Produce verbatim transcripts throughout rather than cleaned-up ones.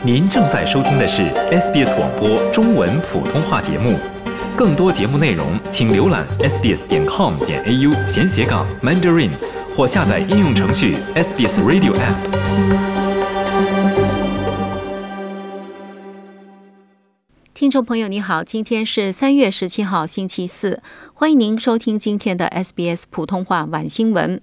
您正在收听的是 S B S 广播中文普通话节目。更多节目内容，请浏览 s b s 点 com 点 a u 闲斜杠 Mandarin， 或下载应用程序 S B S Radio App。 听众朋友你好，今天是三月十七号星期四，欢迎您收听今天的 S B S 普通话晚新闻。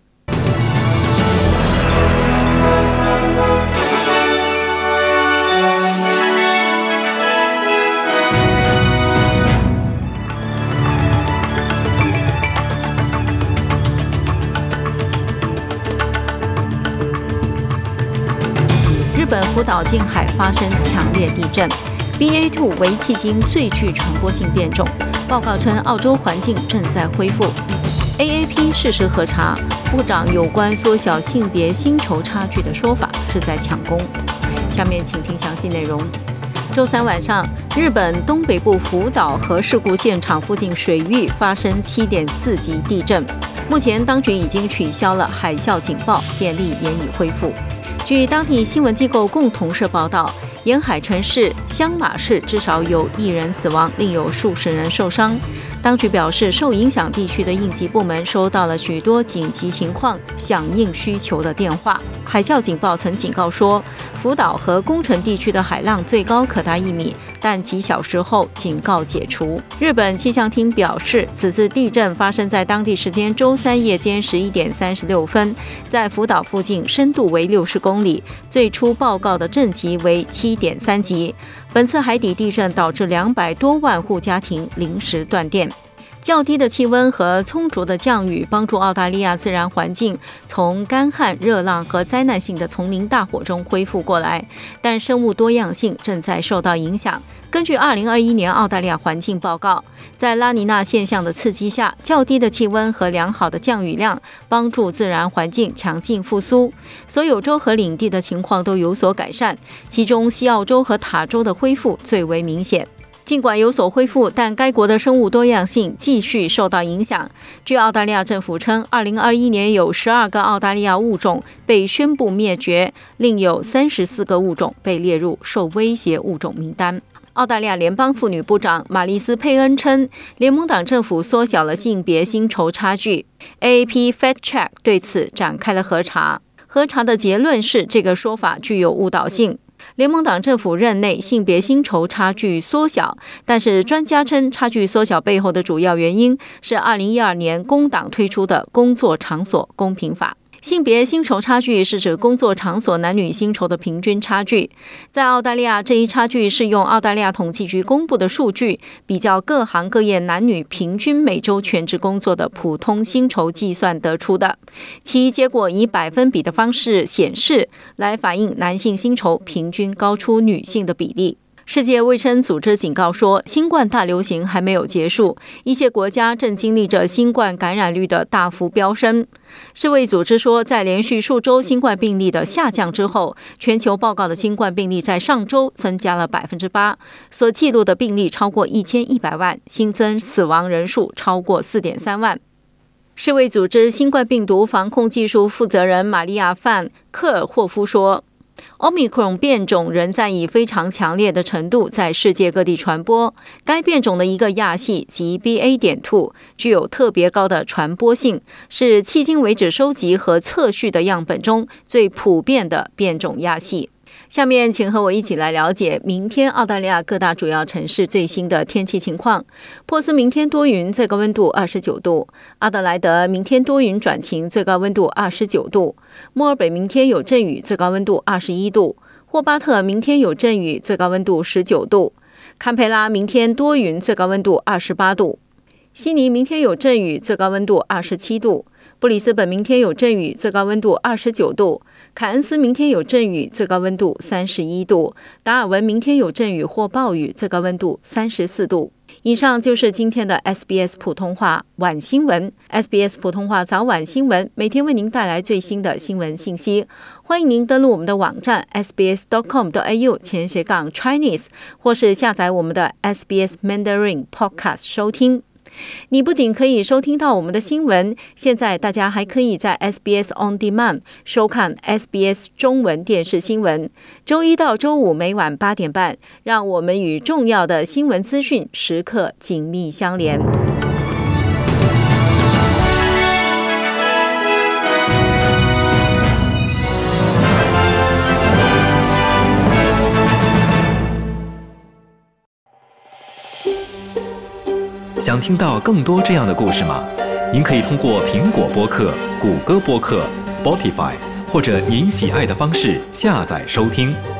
日本福岛近海发生强烈地震， B A 二 为迄今最具传播性变种。报告称，澳洲环境正在恢复。A A P 事实核查，部长有关缩小性别薪酬差距的说法是在抢功。下面请听详细内容。周三晚上，日本东北部福岛核事故现场附近水域发生 七点四 级地震，目前当局已经取消了海啸警报，电力也已恢复。据当地新闻机构共同社报道，沿海城市香马市至少有一人死亡，另有数十人受伤。当局表示，受影响地区的应急部门收到了许多紧急情况响应需求的电话。海啸警报曾警告说，福岛和宫城地区的海浪最高可达一米，但几小时后警告解除。日本气象厅表示，此次地震发生在当地时间周三夜间十一点三十六分，在福岛附近，深度为六十公里，最初报告的震级为 七点三 级。本次海底地震导致两百多万户家庭临时断电。较低的气温和充足的降雨帮助澳大利亚自然环境从干旱、热浪和灾难性的丛林大火中恢复过来，但生物多样性正在受到影响。根据二零二一年澳大利亚环境报告，在拉尼娜现象的刺激下，较低的气温和良好的降雨量帮助自然环境强劲复苏，所有州和领地的情况都有所改善，其中西澳洲和塔州的恢复最为明显。尽管有所恢复，但该国的生物多样性继续受到影响。据澳大利亚政府称，二零二一年有十二个澳大利亚物种被宣布灭绝，另有三十四个物种被列入受威胁物种名单。澳大利亚联邦妇女部长玛丽斯·佩恩称，联盟党政府缩小了性别薪酬差距。A A P Fact Check 对此展开了核查，核查的结论是这个说法具有误导性。联盟党政府任内性别薪酬差距缩小，但是专家称差距缩小背后的主要原因是二零一二年工党推出的工作场所公平法。性别薪酬差距是指工作场所男女薪酬的平均差距。在澳大利亚，这一差距是用澳大利亚统计局公布的数据比较各行各业男女平均每周全职工作的普通薪酬计算得出的，其结果以百分比的方式显示，来反映男性薪酬平均高出女性的比例。世界卫生组织警告说，新冠大流行还没有结束，一些国家正经历着新冠感染率的大幅飙升。世卫组织说，在连续数周新冠病例的下降之后，全球报告的新冠病例在上周增加了 百分之八， 所记录的病例超过一千一百万，新增死亡人数超过 四点三万。世卫组织新冠病毒防控技术负责人玛利亚·范·科尔霍夫说，Omicron 变种仍在以非常强烈的程度在世界各地传播。该变种的一个亚系即 B A 点二 具有特别高的传播性，是迄今为止收集和测序的样本中最普遍的变种亚系。下面请和我一起来了解明天澳大利亚各大主要城市最新的天气情况。珀斯明天多云，最高温度二十九度；阿德莱德明天多云转晴，最高温度二十九度；墨尔本明天有阵雨，最高温度二十一度；霍巴特明天有阵雨，最高温度十九度；堪培拉明天多云，最高温度二十八度；悉尼明天有阵雨，最高温度二十七度；布里斯本明天有阵雨，最高温度二十九度；凯恩斯明天有阵雨，最高温度三十一度；达尔文明天有阵雨或暴雨，最高温度三十四度。以上就是今天的 S B S 普通话晚新闻。 S B S 普通话早晚新闻每天为您带来最新的新闻信息，欢迎您登录我们的网站 s b s dot com dot a u 前斜杠 Chinese， 或是下载我们的 S B S Mandarin Podcast 收听。 你不仅可以收听到我们的新闻，现在大家还可以在 S B S On Demand 收看 S B S 中文电视新闻。周一到周五每晚八点半，让我们与重要的新闻资讯时刻紧密相连。 想听到更多这样的故事吗？您可以通过苹果播客、谷歌播客、Spotify 或者您喜爱的方式下载收听。